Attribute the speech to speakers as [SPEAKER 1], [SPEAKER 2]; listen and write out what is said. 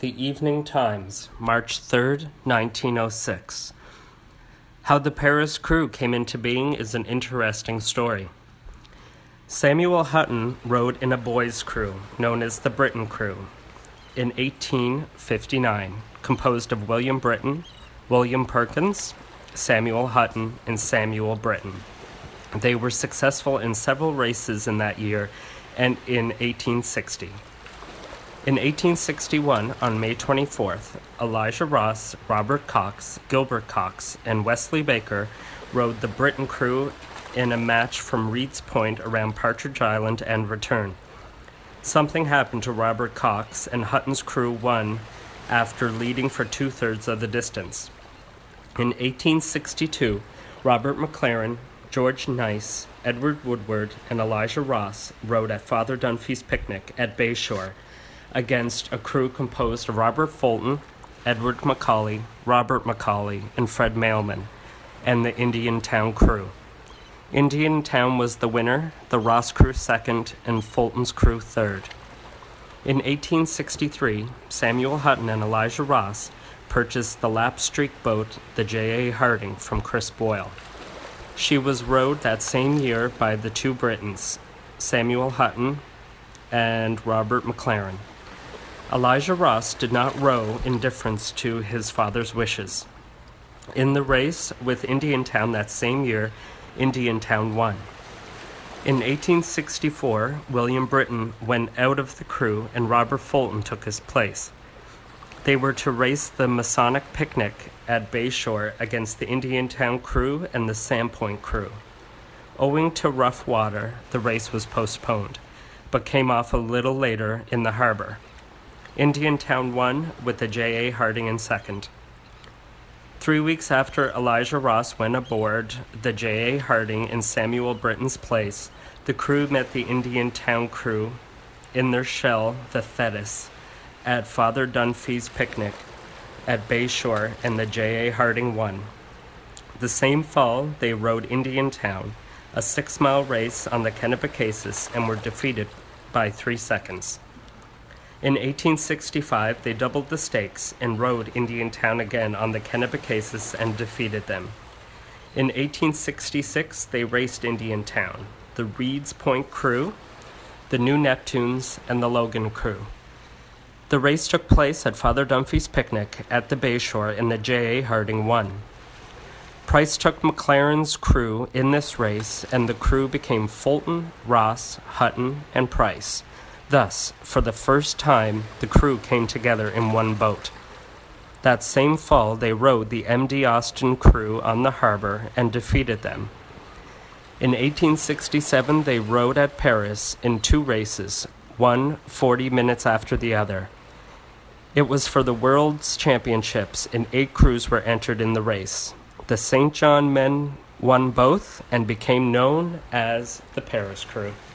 [SPEAKER 1] The Evening Times, March 3rd, 1906. How the Paris crew came into being is an interesting story. Samuel Hutton rode in a boys' crew known as the Britain crew in 1859, composed of William Britton, William Perkins, Samuel Hutton, and Samuel Britton. They were successful in several races in that year and in 1860. In 1861, on May 24th, Elijah Ross, Robert Cox, Gilbert Cox, and Wesley Baker rode the Britain crew in a match from Reed's Point around Partridge Island and return. Something happened to Robert Cox, and Hutton's crew won after leading for two-thirds of the distance. In 1862, Robert McLaren, George Nice, Edward Woodward, and Elijah Ross rode at Father Dunphy's picnic at Bayshore against a crew composed of Robert Fulton, Edward Macaulay, Robert Macaulay, and Fred Mailman, and the Indiantown crew. Indiantown was the winner, the Ross crew second, and Fulton's crew third. In 1863, Samuel Hutton and Elijah Ross purchased the Lapstreak boat, the J.A. Harding, from Chris Boyle. She was rowed that same year by the two Britons, Samuel Hutton and Robert McLaren. Elijah Ross did not row in deference to his father's wishes. In the race with Indiantown that same year, Indiantown won. In 1864, William Britton went out of the crew and Robert Fulton took his place. They were to race the Masonic picnic at Bayshore against the Indiantown crew and the Sandpoint crew. Owing to rough water, the race was postponed, but came off a little later in the harbor. Indiantown won, with the J.A. Harding in second. 3 weeks after Elijah Ross went aboard the J.A. Harding in Samuel Britton's place, the crew met the Indiantown crew in their shell, the Thetis, at Father Dunphy's picnic at Bayshore, and the J.A. Harding won. The same fall, they rode Indiantown, a 6-mile race on the Kennebecasis, and were defeated by 3 seconds. In 1865, they doubled the stakes and rode Indiantown again on the Kennebecasis and defeated them. In 1866, they raced Indiantown, the Reed's Point crew, the New Neptunes, and the Logan crew. The race took place at Father Dunphy's picnic at the Bayshore, and the J.A. Harding won. Price took McLaren's crew in this race, and the crew became Fulton, Ross, Hutton, and Price. Thus, for the first time, the crew came together in one boat. That same fall, they rode the M.D. Austin crew on the harbor and defeated them. In 1867, they rode at Paris in 2 races, one 40 minutes after the other. It was for the World's Championships, and 8 crews were entered in the race. The St. John men won both and became known as the Paris crew.